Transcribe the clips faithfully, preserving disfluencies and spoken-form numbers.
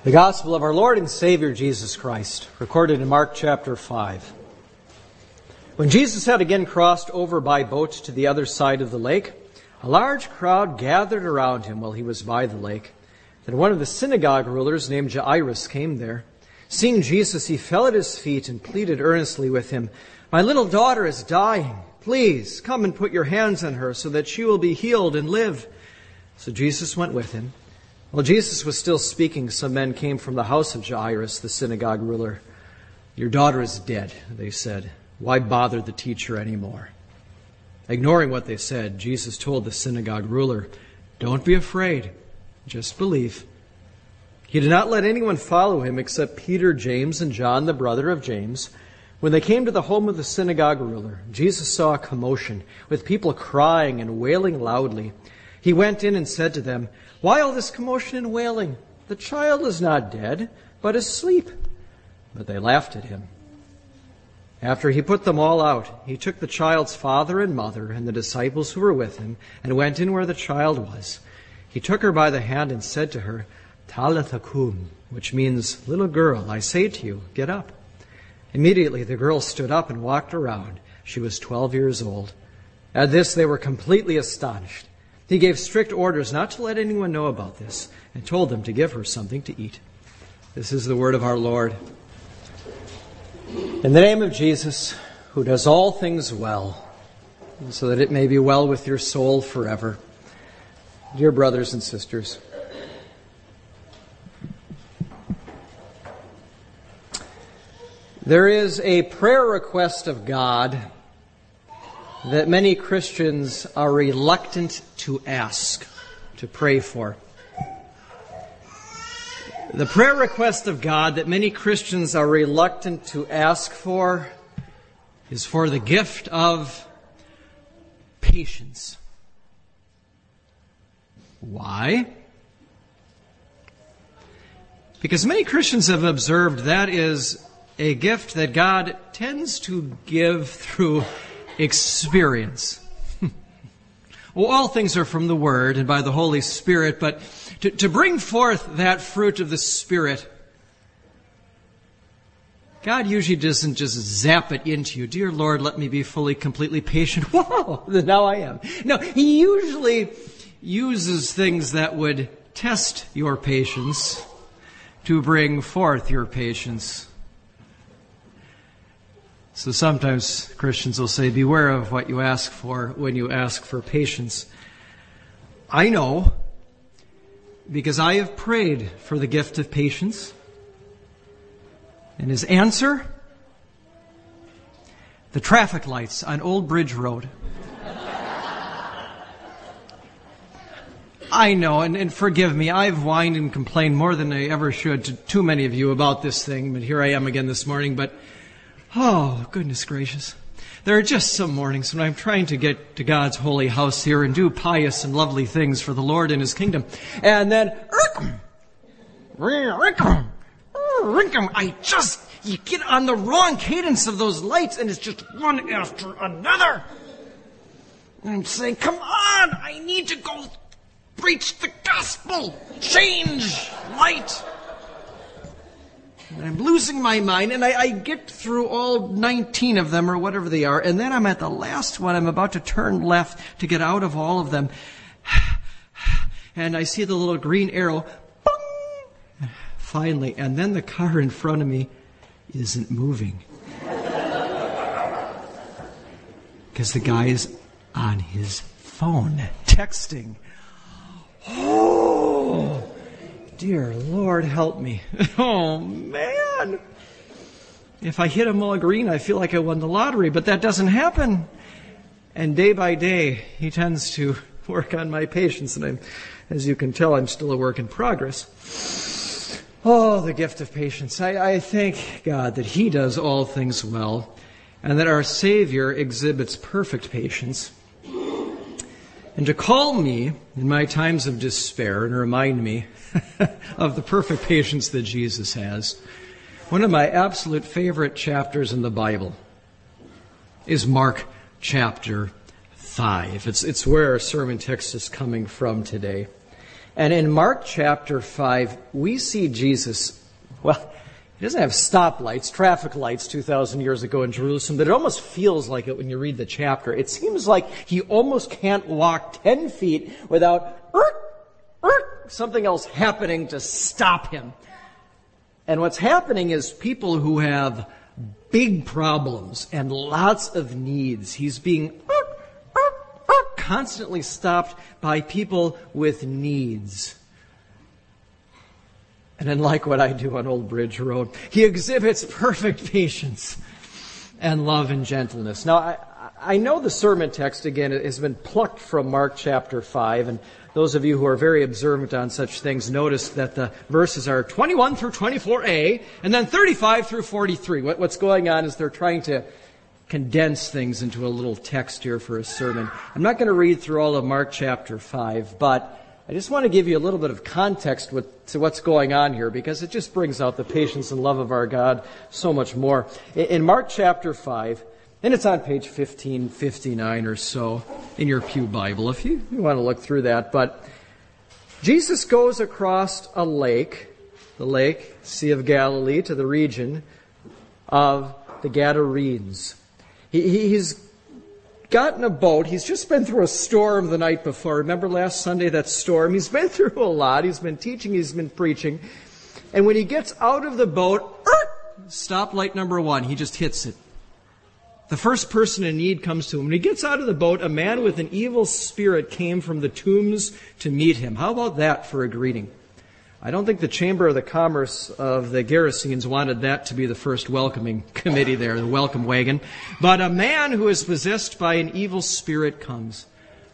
The Gospel of our Lord and Savior Jesus Christ, recorded in Mark chapter five. When Jesus had again crossed over by boat to the other side of the lake, a large crowd gathered around him while he was by the lake. Then one of the synagogue rulers named Jairus came there. Seeing Jesus, he fell at his feet and pleaded earnestly with him, "My little daughter is dying. Please come and put your hands on her so that she will be healed and live." So Jesus went with him. While Jesus was still speaking, some men came from the house of Jairus, the synagogue ruler. "Your daughter is dead," they said. "Why bother the teacher anymore?" Ignoring what they said, Jesus told the synagogue ruler, "Don't be afraid, just believe." He did not let anyone follow him except Peter, James, and John, the brother of James. When they came to the home of the synagogue ruler, Jesus saw a commotion, with people crying and wailing loudly. He went in and said to them, "Why all this commotion and wailing? The child is not dead, but asleep." But they laughed at him. After he put them all out, he took the child's father and mother and the disciples who were with him and went in where the child was. He took her by the hand and said to her, "Talitha kum," which means, "Little girl, I say to you, get up." Immediately the girl stood up and walked around. She was twelve years old. At this they were completely astonished. He gave strict orders not to let anyone know about this and told them to give her something to eat. This is the word of our Lord. In the name of Jesus, who does all things well, so that it may be well with your soul forever. Dear brothers and sisters, there is a prayer request of God that many Christians are reluctant to ask, to pray for. The prayer request of God that many Christians are reluctant to ask for is for the gift of patience. Why? Because many Christians have observed that is a gift that God tends to give through experience. Well, all things are from the Word and by the Holy Spirit, but to, to bring forth that fruit of the Spirit, God usually doesn't just zap it into you. "Dear Lord, let me be fully, completely patient." Whoa, now I am. No, He usually uses things that would test your patience to bring forth your patience. So sometimes Christians will say, beware of what you ask for when you ask for patience. I know, because I have prayed for the gift of patience. And His answer? The traffic lights on Old Bridge Road. I know, and, and forgive me, I've whined and complained more than I ever should to too many of you about this thing, but here I am again this morning, but oh, goodness gracious. There are just some mornings when I'm trying to get to God's holy house here and do pious and lovely things for the Lord and His kingdom. And then, I just, you get on the wrong cadence of those lights and it's just one after another. And I'm saying, come on, I need to go preach the gospel. Change light. And I'm losing my mind, and I, I get through all nineteen of them, or whatever they are, and then I'm at the last one. I'm about to turn left to get out of all of them. And I see the little green arrow. Bong! Finally, and then the car in front of me isn't moving. Because the guy is on his phone, texting. Oh! Dear Lord, help me. Oh, man. If I hit them all green, I feel like I won the lottery, but that doesn't happen. And day by day, He tends to work on my patience, and I'm, as you can tell, I'm still a work in progress. Oh, the gift of patience. I, I thank God that He does all things well, and that our Savior exhibits perfect patience. And to call me in my times of despair and remind me of the perfect patience that Jesus has. One of my absolute favorite chapters in the Bible is Mark chapter five. It's, it's where our sermon text is coming from today. And in Mark chapter five, we see Jesus, well, he doesn't have stoplights, traffic lights two thousand years ago in Jerusalem, but it almost feels like it when you read the chapter. It seems like he almost can't walk ten feet without er, er, something else happening to stop him. And what's happening is people who have big problems and lots of needs, he's being constantly stopped by people with needs. And unlike what I do on Old Bridge Road, he exhibits perfect patience and love and gentleness. Now, I, I know the sermon text, again, has been plucked from Mark chapter five, and those of you who are very observant on such things notice that the verses are twenty-one through twenty-four a, and then thirty-five through forty-three. What, what's going on is they're trying to condense things into a little text here for a sermon. I'm not going to read through all of Mark chapter five, but I just want to give you a little bit of context with, to what's going on here, because it just brings out the patience and love of our God so much more. In, in Mark chapter five, and it's on page fifteen fifty-nine or so in your pew Bible, if you, you want to look through that. But Jesus goes across a lake, the lake, Sea of Galilee, to the region of the Gadarenes. He, he's gotten a boat. He's just been through a storm the night before. Remember last Sunday, that storm? He's been through a lot. He's been teaching. He's been preaching. And when he gets out of the boat, stoplight number one, he just hits it. The first person in need comes to him. When he gets out of the boat, a man with an evil spirit came from the tombs to meet him. How about that for a greeting? I don't think the Chamber of the Commerce of the Gerasenes wanted that to be the first welcoming committee there, the welcome wagon. But a man who is possessed by an evil spirit comes.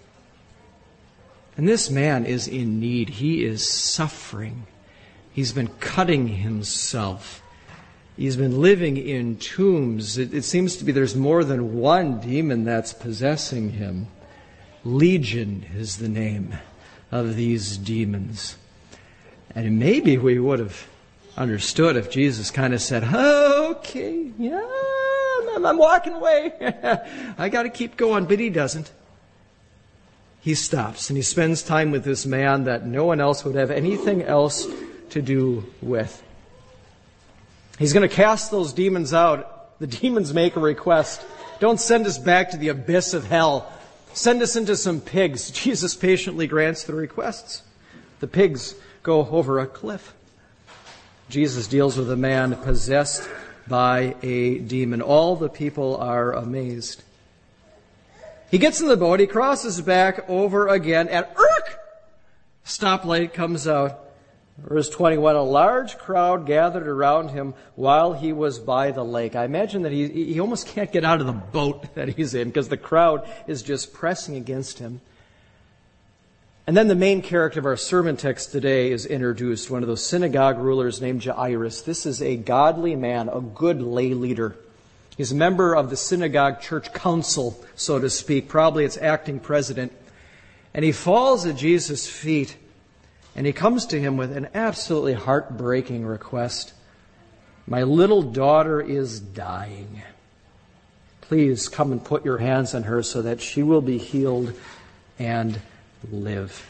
And this man is in need. He is suffering. He's been cutting himself. He's been living in tombs. It, it seems to be there's more than one demon that's possessing him. Legion is the name of these demons. And maybe we would have understood if Jesus kind of said, oh, okay, yeah, I'm, I'm walking away. I got to keep going. But he doesn't. He stops and he spends time with this man that no one else would have anything else to do with. He's going to cast those demons out. The demons make a request. Don't send us back to the abyss of hell. Send us into some pigs. Jesus patiently grants the requests. The pigs go over a cliff. Jesus deals with a man possessed by a demon. All the people are amazed. He gets in the boat. He crosses back over again. And irk! Stoplight comes out. Verse twenty-one, a large crowd gathered around him while he was by the lake. I imagine that he, he almost can't get out of the boat that he's in because the crowd is just pressing against him. And then the main character of our sermon text today is introduced, one of those synagogue rulers named Jairus. This is a godly man, a good lay leader. He's a member of the synagogue church council, so to speak, probably its acting president. And he falls at Jesus' feet, and he comes to him with an absolutely heartbreaking request. My little daughter is dying. Please come and put your hands on her so that she will be healed and live.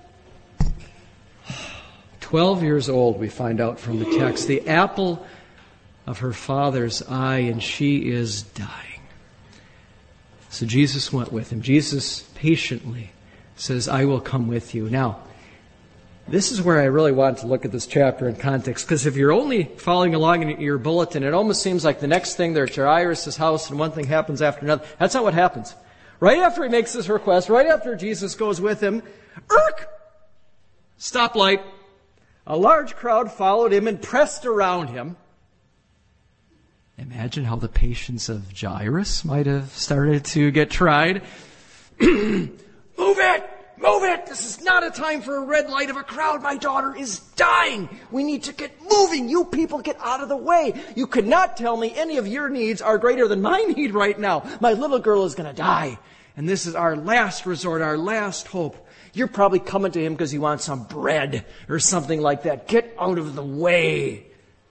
Twelve years old, we find out from the text, the apple of her father's eye, and she is dying. So Jesus went with him. Jesus patiently says, I will come with you. Now, this is where I really want to look at this chapter in context, because if you're only following along in your bulletin, it almost seems like the next thing they're at Jairus' house and one thing happens after another. That's not what happens. Right after he makes this request, right after Jesus goes with him, irk! Stoplight. A large crowd followed him and pressed around him. Imagine how the patience of Jairus might have started to get tried. Move it! Move it! This is not a time for a red light of a crowd. My daughter is dying. We need to get moving. You people get out of the way. You could not tell me any of your needs are greater than my need right now. My little girl is going to die. And this is our last resort, our last hope. You're probably coming to him because you want some bread or something like that. Get out of the way.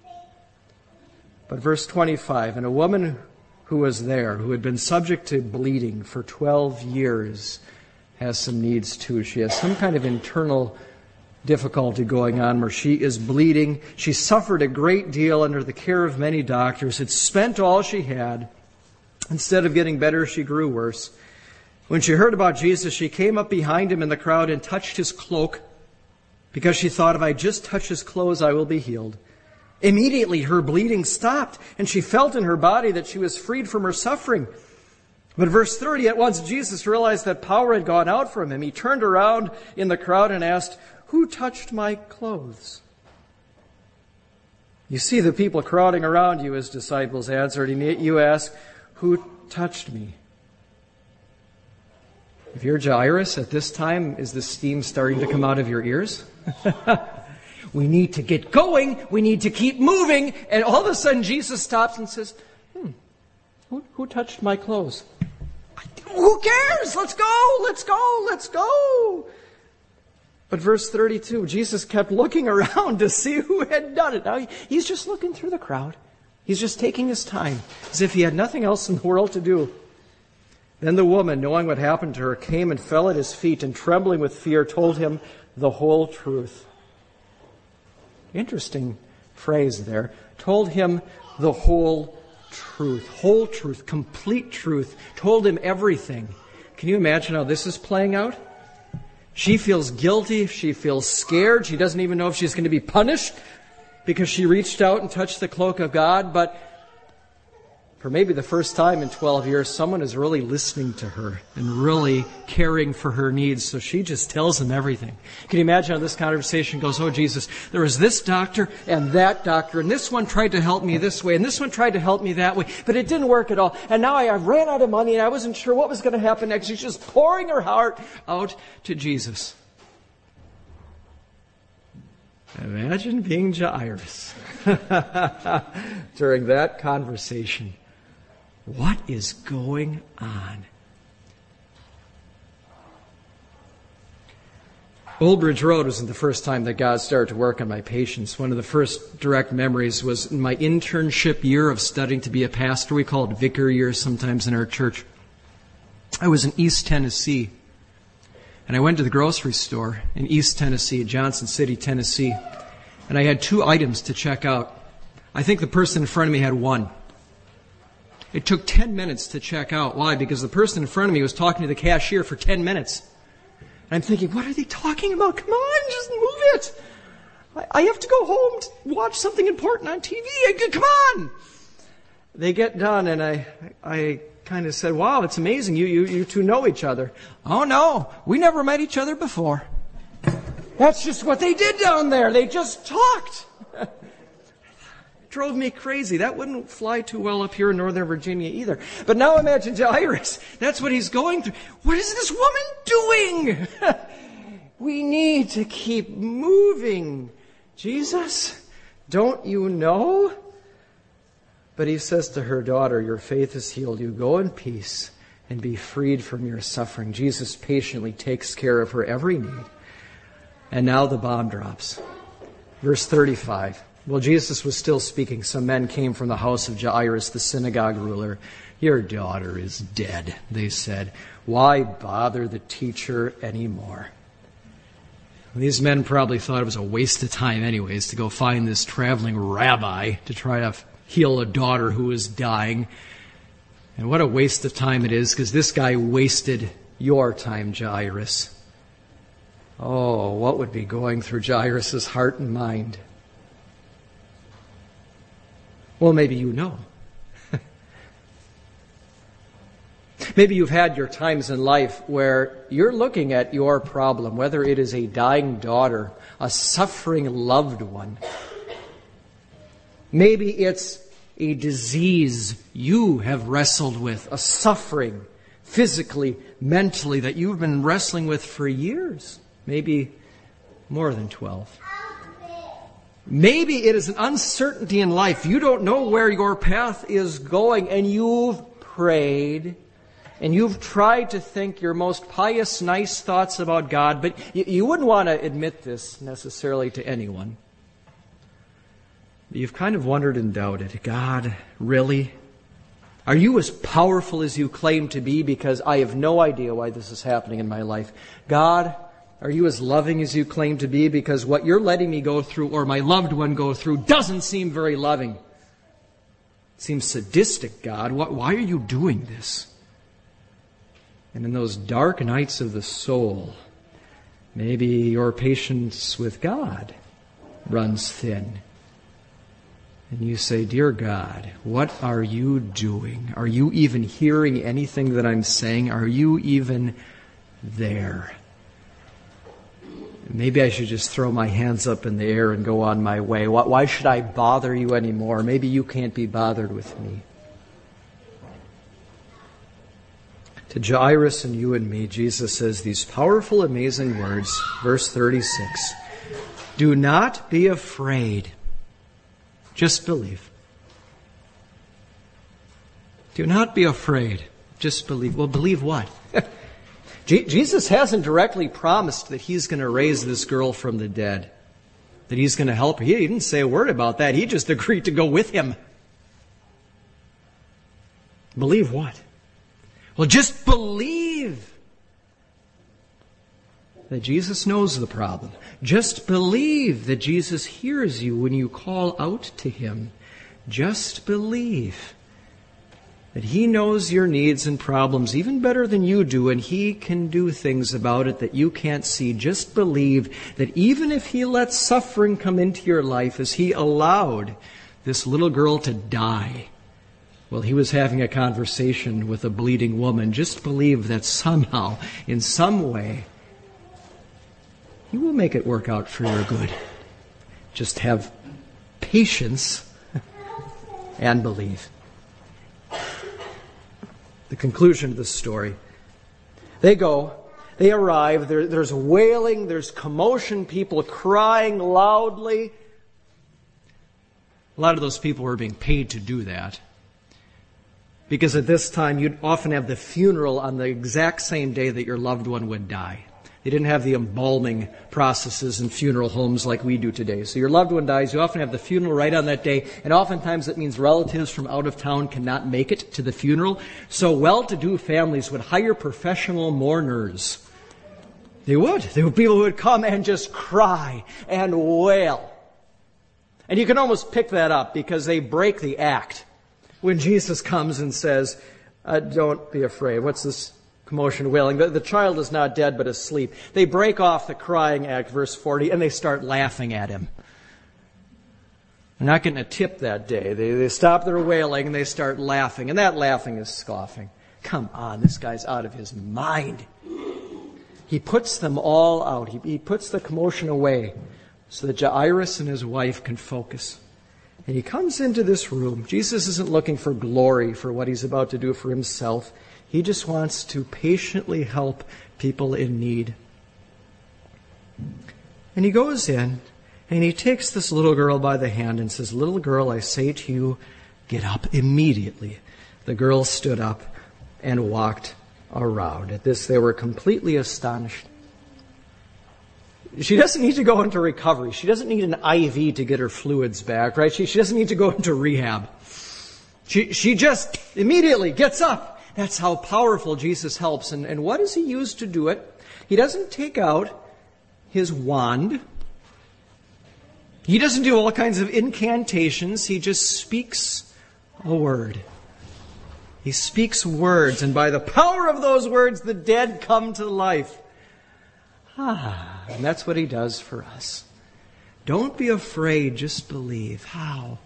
But verse twenty-five, and a woman who was there, who had been subject to bleeding for twelve years, has some needs too. She has some kind of internal difficulty going on where she is bleeding. She suffered a great deal under the care of many doctors, had spent all she had. Instead of getting better, she grew worse. When she heard about Jesus, she came up behind him in the crowd and touched his cloak because she thought, if I just touch his clothes, I will be healed. Immediately, her bleeding stopped, and she felt in her body that she was freed from her suffering. But verse thirty, at once Jesus realized that power had gone out from him. He turned around in the crowd and asked, "Who touched my clothes?" You see the people crowding around you, his disciples answered, and you ask, "Who touched me?" If you're Jairus at this time, is the steam starting to come out of your ears? We need to get going. We need to keep moving. And all of a sudden Jesus stops and says, hmm, who, who touched my clothes? Who cares? Let's go. Let's go. Let's go. But verse thirty-two, Jesus kept looking around to see who had done it. Now, he's just looking through the crowd. He's just taking his time as if he had nothing else in the world to do. Then the woman, knowing what happened to her, came and fell at his feet and, trembling with fear, told him the whole truth. Interesting phrase there. Told him the whole truth. Whole truth. Complete truth. Told him everything. Can you imagine how this is playing out? She feels guilty. She feels scared. She doesn't even know if she's going to be punished because she reached out and touched the cloak of God. But for maybe the first time in twelve years, someone is really listening to her and really caring for her needs. So she just tells him everything. Can you imagine how this conversation goes? Oh, Jesus, there was this doctor and that doctor, and this one tried to help me this way, and this one tried to help me that way, but it didn't work at all. And now I, I ran out of money, and I wasn't sure what was going to happen next. She's just pouring her heart out to Jesus. Imagine being Jairus during that conversation. What is going on? Old Bridge Road wasn't the first time that God started to work on my patience. One of the first direct memories was in my internship year of studying to be a pastor. We call it vicar year sometimes in our church. I was in East Tennessee, and I went to the grocery store in East Tennessee, Johnson City, Tennessee, and I had two items to check out. I think the person in front of me had one. It took ten minutes to check out. Why? Because the person in front of me was talking to the cashier for ten minutes. And I'm thinking, what are they talking about? Come on, just move it. I, I have to go home to watch something important on T V. I, come on. They get done, and I, I kind of said, wow, it's amazing. You, you, you two know each other. Oh, no, we never met each other before. That's just what they did down there. They just talked. Drove me crazy. That wouldn't fly too well up here in Northern Virginia either. But now imagine Jairus. That's what he's going through. What is this woman doing? We need to keep moving. Jesus, don't you know? But he says to her, daughter, your faith has healed you. Go in peace and be freed from your suffering. Jesus patiently takes care of her every need. And now the bomb drops. Verse thirty-five. While Jesus was still speaking, some men came from the house of Jairus, the synagogue ruler. Your daughter is dead, they said. Why bother the teacher anymore? These men probably thought it was a waste of time anyways to go find this traveling rabbi to try to heal a daughter who was dying. And what a waste of time it is, because this guy wasted your time, Jairus. Oh, what would be going through Jairus' heart and mind? Well, maybe you know. Maybe you've had your times in life where you're looking at your problem, whether it is a dying daughter, a suffering loved one. Maybe it's a disease you have wrestled with, a suffering, physically, mentally, that you've been wrestling with for years, maybe more than twelve. Maybe it is an uncertainty in life. You don't know where your path is going, and you've prayed, and you've tried to think your most pious, nice thoughts about God, but you, you wouldn't want to admit this necessarily to anyone. You've kind of wondered and doubted, God, really? Are you as powerful as you claim to be? Because I have no idea why this is happening in my life. God, Are you as loving as you claim to be? Because what you're letting me go through or my loved one go through doesn't seem very loving. It seems sadistic, God. Why are you doing this? And in those dark nights of the soul, maybe your patience with God runs thin. And you say, Dear God, what are you doing? Are you even hearing anything that I'm saying? Are you even there? Maybe I should just throw my hands up in the air and go on my way. Why should I bother you anymore? Maybe you can't be bothered with me. To Jairus and you and me, Jesus says these powerful, amazing words, verse thirty-six. Do not be afraid. Just believe. Do not be afraid. Just believe. Well, believe what? Jesus hasn't directly promised that he's going to raise this girl from the dead, that he's going to help her. He didn't say a word about that. He just agreed to go with him. Believe what? Well, just believe that Jesus knows the problem. Just believe that Jesus hears you when you call out to him. Just believe that he knows your needs and problems even better than you do, and he can do things about it that you can't see. Just believe that even if he lets suffering come into your life, as he allowed this little girl to die while he was having a conversation with a bleeding woman, just believe that somehow, in some way, he will make it work out for your good. Just have patience and believe. The conclusion of the story. They go, they arrive, there, there's wailing, there's commotion, people crying loudly. A lot of those people were being paid to do that. Because at this time, you'd often have the funeral on the exact same day that your loved one would die. They didn't have the embalming processes in funeral homes like we do today. So your loved one dies, you often have the funeral right on that day, and oftentimes that means relatives from out of town cannot make it to the funeral. So well-to-do families would hire professional mourners. They would. There were people who would come and just cry and wail. And you can almost pick that up because they break the act when Jesus comes and says, uh, don't be afraid. What's this commotion, wailing? The, the child is not dead but asleep. They break off the crying act, verse forty, and they start laughing at him. They're not getting a tip that day. They, they stop their wailing and they start laughing. And that laughing is scoffing. Come on, this guy's out of his mind. He puts them all out. He, he puts the commotion away so that Jairus and his wife can focus. And he comes into this room. Jesus isn't looking for glory for what he's about to do for himself. He just wants to patiently help people in need. And he goes in and he takes this little girl by the hand and says, little girl, I say to you, get up immediately. The girl stood up and walked around. At this, they were completely astonished. She doesn't need to go into recovery. She doesn't need an I V to get her fluids back, right? She, she doesn't need to go into rehab. She, she just immediately gets up. That's how powerful Jesus helps. And, and what does he use to do it? He doesn't take out his wand. He doesn't do all kinds of incantations. He just speaks a word. He speaks words, and by the power of those words, the dead come to life. Ah, and that's what he does for us. Don't be afraid, just believe. How?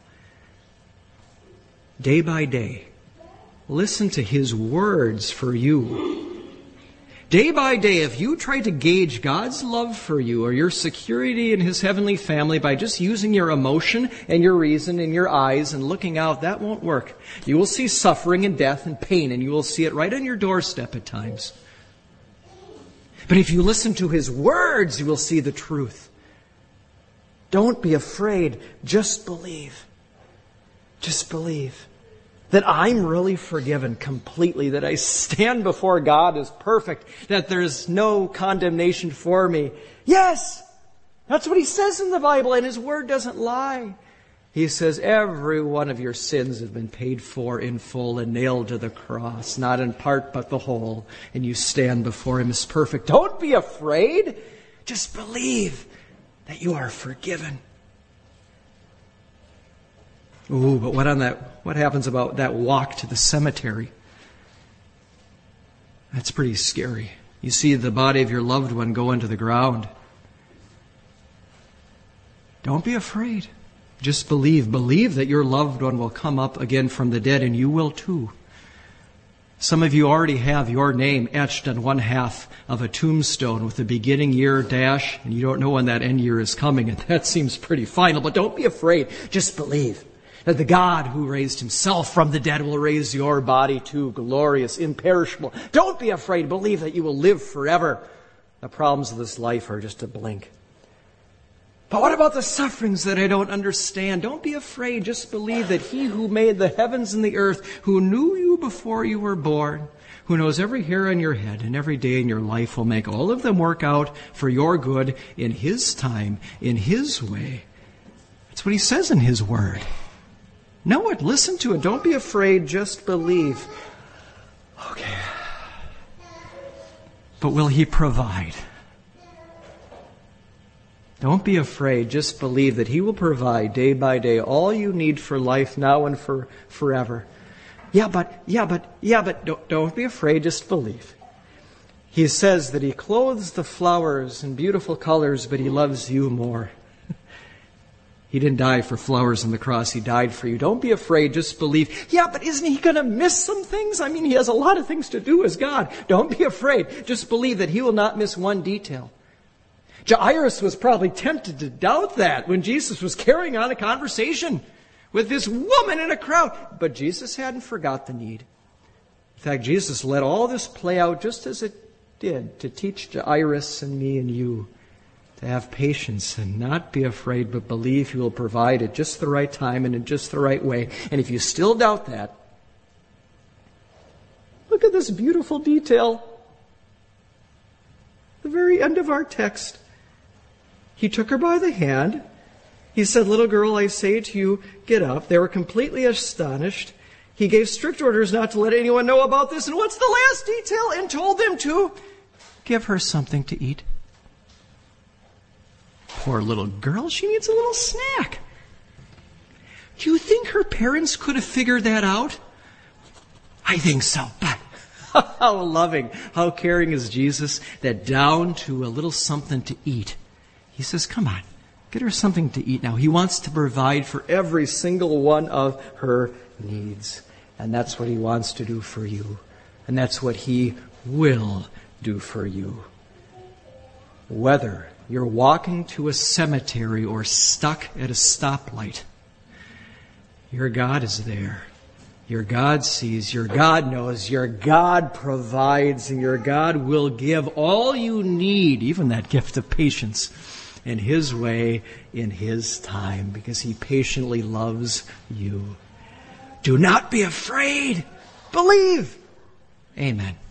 Day by day. Listen to his words for you. Day by day, if you try to gauge God's love for you or your security in his heavenly family by just using your emotion and your reason and your eyes and looking out, that won't work. You will see suffering and death and pain, and you will see it right on your doorstep at times. But if you listen to his words, you will see the truth. Don't be afraid. Just believe. Just believe that I'm really forgiven completely, that I stand before God as perfect, that there's no condemnation for me. Yes! That's what he says in the Bible, and his word doesn't lie. He says, every one of your sins have been paid for in full and nailed to the cross, not in part but the whole, and you stand before him as perfect. Don't be afraid. Just believe that you are forgiven. Ooh, but what on that? What happens about that walk to the cemetery? That's pretty scary. You see the body of your loved one go into the ground. Don't be afraid. Just believe. Believe that your loved one will come up again from the dead, and you will too. Some of you already have your name etched on one half of a tombstone with the beginning year dash, and you don't know when that end year is coming, and that seems pretty final. But don't be afraid. Just believe that the God who raised himself from the dead will raise your body too, glorious, imperishable. Don't be afraid. Believe that you will live forever. The problems of this life are just a blink. But what about the sufferings that I don't understand? Don't be afraid. Just believe that he who made the heavens and the earth, who knew you before you were born, who knows every hair on your head and every day in your life, will make all of them work out for your good in his time, in his way. That's what he says in his word. Know it. Listen to it. Don't be afraid. Just believe. Okay. But will he provide? Don't be afraid. Just believe that he will provide day by day all you need for life now and for forever. Yeah, but, yeah, but, yeah, but don't, don't be afraid. Just believe. He says that he clothes the flowers in beautiful colors, but he loves you more. He didn't die for flowers on the cross. He died for you. Don't be afraid. Just believe. Yeah, but isn't he going to miss some things? I mean, he has a lot of things to do as God. Don't be afraid. Just believe that he will not miss one detail. Jairus was probably tempted to doubt that when Jesus was carrying on a conversation with this woman in a crowd. But Jesus hadn't forgot the need. In fact, Jesus let all this play out just as it did to teach Jairus and me and you to have patience and not be afraid, but believe he will provide at just the right time and in just the right way. And if you still doubt that, look at this beautiful detail. The very end of our text. He took her by the hand. He said, "Little girl, I say to you, get up." They were completely astonished. He gave strict orders not to let anyone know about this. And what's the last detail? And told them to give her something to eat. Poor little girl, she needs a little snack. Do you think her parents could have figured that out? I think so, but how loving, how caring is Jesus that down to a little something to eat, he says, come on, get her something to eat now. He wants to provide for every single one of her needs. And that's what he wants to do for you. And that's what he will do for you. Whether you're walking to a cemetery or stuck at a stoplight, your God is there. Your God sees, your God knows, your God provides, and your God will give all you need, even that gift of patience, in his way, in his time, because he patiently loves you. Do not be afraid. Believe. Amen.